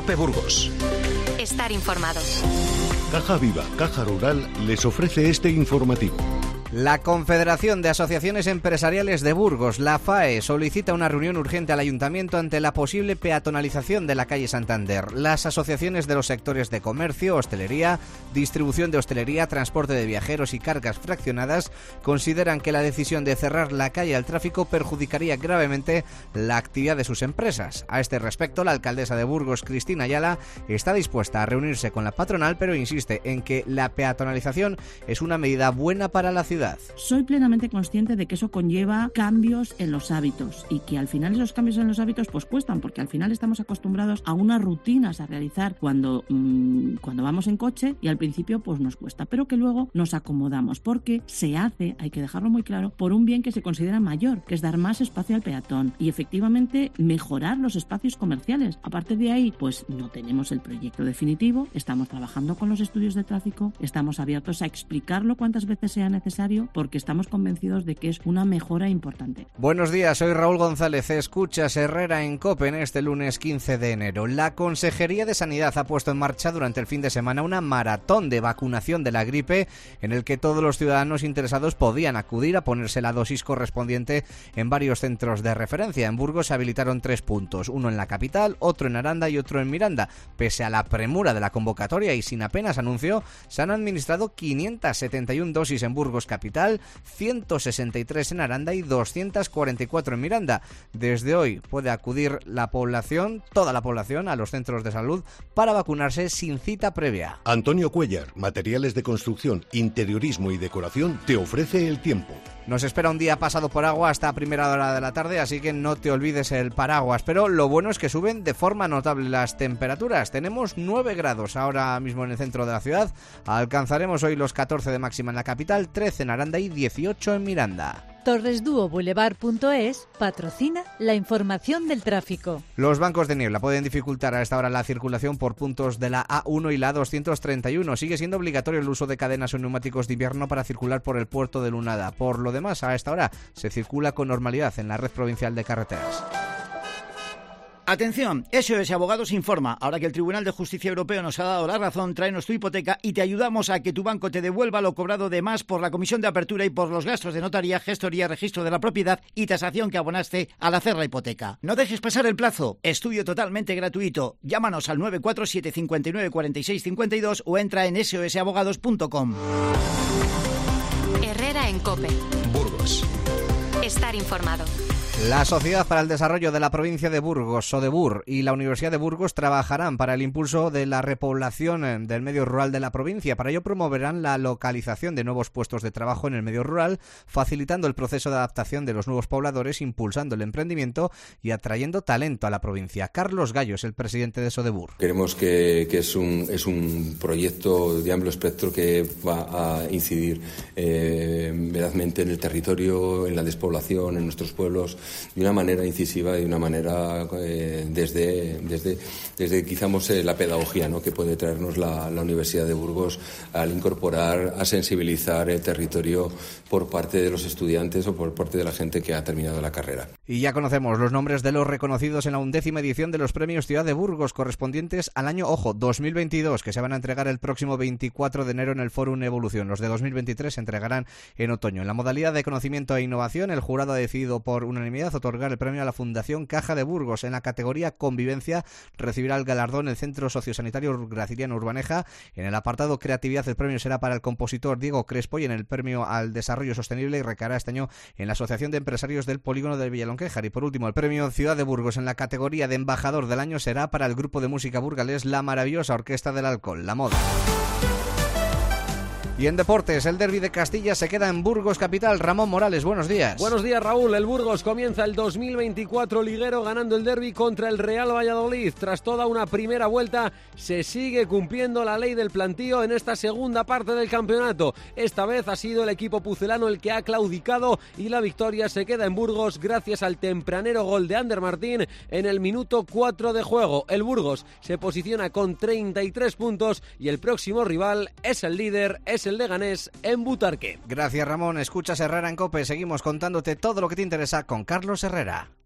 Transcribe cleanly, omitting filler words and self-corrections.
COPE Burgos. Estar informado. Caja Viva, Caja Rural, les ofrece este informativo. La Confederación de Asociaciones Empresariales de Burgos, la FAE, solicita una reunión urgente al Ayuntamiento ante la posible peatonalización de la calle Santander. Las asociaciones de los sectores de comercio, hostelería, distribución de hostelería, transporte de viajeros y cargas fraccionadas consideran que la decisión de cerrar la calle al tráfico perjudicaría gravemente la actividad de sus empresas. A este respecto, la alcaldesa de Burgos, Cristina Ayala, está dispuesta a reunirse con la patronal, pero insiste en que la peatonalización es una medida buena para la ciudad. Soy plenamente consciente de que eso conlleva cambios en los hábitos y que al final esos cambios en los hábitos pues cuestan, porque al final estamos acostumbrados a unas rutinas a realizar cuando vamos en coche y al principio pues nos cuesta, pero que luego nos acomodamos porque se hace, hay que dejarlo muy claro, por un bien que se considera mayor, que es dar más espacio al peatón y efectivamente mejorar los espacios comerciales. Aparte de ahí, pues no tenemos el proyecto definitivo, estamos trabajando con los estudios de tráfico, estamos abiertos a explicarlo cuantas veces sea necesario, porque estamos convencidos de que es una mejora importante. Buenos días, soy Raúl González. Escuchas Herrera en COPE en este lunes 15 de enero. La Consejería de Sanidad ha puesto en marcha durante el fin de semana una maratón de vacunación de la gripe en el que todos los ciudadanos interesados podían acudir a ponerse la dosis correspondiente en varios centros de referencia. En Burgos se habilitaron 3 puntos, uno en la capital, otro en Aranda y otro en Miranda. Pese a la premura de la convocatoria y sin apenas anuncio, se han administrado 571 dosis en Burgos capital, 163 en Aranda y 244 en Miranda. Desde hoy puede acudir la población, toda la población, a los centros de salud para vacunarse sin cita previa. Antonio Cuellar, Materiales de Construcción, Interiorismo y Decoración, te ofrece el tiempo. Nos espera un día pasado por agua hasta primera hora de la tarde, así que no te olvides el paraguas. Pero lo bueno es que suben de forma notable las temperaturas. Tenemos 9 grados ahora mismo en el centro de la ciudad. Alcanzaremos hoy los 14 de máxima en la capital, 13 en Aranda y 18 en Miranda. Torresduoboulevard.es patrocina la información del tráfico. Los bancos de niebla pueden dificultar a esta hora la circulación por puntos de la A1 y la A231. Sigue siendo obligatorio el uso de cadenas o neumáticos de invierno para circular por el puerto de Lunada. Por lo demás, a esta hora se circula con normalidad en la red provincial de carreteras. Atención, SOS Abogados informa. Ahora que el Tribunal de Justicia Europeo nos ha dado la razón, tráenos tu hipoteca y te ayudamos a que tu banco te devuelva lo cobrado de más por la comisión de apertura y por los gastos de notaría, gestoría, registro de la propiedad y tasación que abonaste al hacer la hipoteca. No dejes pasar el plazo. Estudio totalmente gratuito. Llámanos al 947 59 46 52 o entra en sosabogados.com. Herrera en COPE. Burgos. Estar informado. La Sociedad para el Desarrollo de la Provincia de Burgos, SODEBUR, y la Universidad de Burgos trabajarán para el impulso de la repoblación del medio rural de la provincia. Para ello promoverán la localización de nuevos puestos de trabajo en el medio rural, facilitando el proceso de adaptación de los nuevos pobladores, impulsando el emprendimiento y atrayendo talento a la provincia. Carlos Gallo es el presidente de SODEBUR. Creemos que es un proyecto de amplio espectro que va a incidir verazmente en el territorio, en la despoblación, en nuestros pueblos, de una manera incisiva y de una manera desde quizás la pedagogía, ¿no?, que puede traernos la Universidad de Burgos al incorporar, a sensibilizar el territorio por parte de los estudiantes o por parte de la gente que ha terminado la carrera. Y ya conocemos los nombres de los reconocidos en la 11ª edición de los Premios Ciudad de Burgos correspondientes al año, 2022, que se van a entregar el próximo 24 de enero en el Fórum Evolución. Los de 2023 se entregarán en otoño. En la modalidad de conocimiento e innovación, el jurado ha decidido por unanimidad otorgar el premio a la Fundación Caja de Burgos. En la categoría Convivencia recibirá el galardón el Centro Sociosanitario Graciliano Urbaneja. En el apartado Creatividad el premio será para el compositor Diego Crespo y en el premio al Desarrollo Sostenible recaerá este año en la Asociación de Empresarios del Polígono de Villalonquejar. Y por último, el premio Ciudad de Burgos en la categoría de Embajador del Año será para el grupo de música burgalés La Maravillosa Orquesta del Alcohol, La Moda. Y en deportes, el derbi de Castilla se queda en Burgos capital. Ramón Morales, buenos días. Buenos días, Raúl. El Burgos comienza el 2024 liguero ganando el derbi contra el Real Valladolid. Tras toda una primera vuelta, se sigue cumpliendo la ley del plantío en esta segunda parte del campeonato. Esta vez ha sido el equipo pucelano el que ha claudicado y la victoria se queda en Burgos gracias al tempranero gol de Ander Martín en el minuto 4 de juego. El Burgos se posiciona con 33 puntos y el próximo rival es el líder, es el Leganés en Butarque. Gracias, Ramón. Escuchas Herrera en COPE. Seguimos contándote todo lo que te interesa con Carlos Herrera.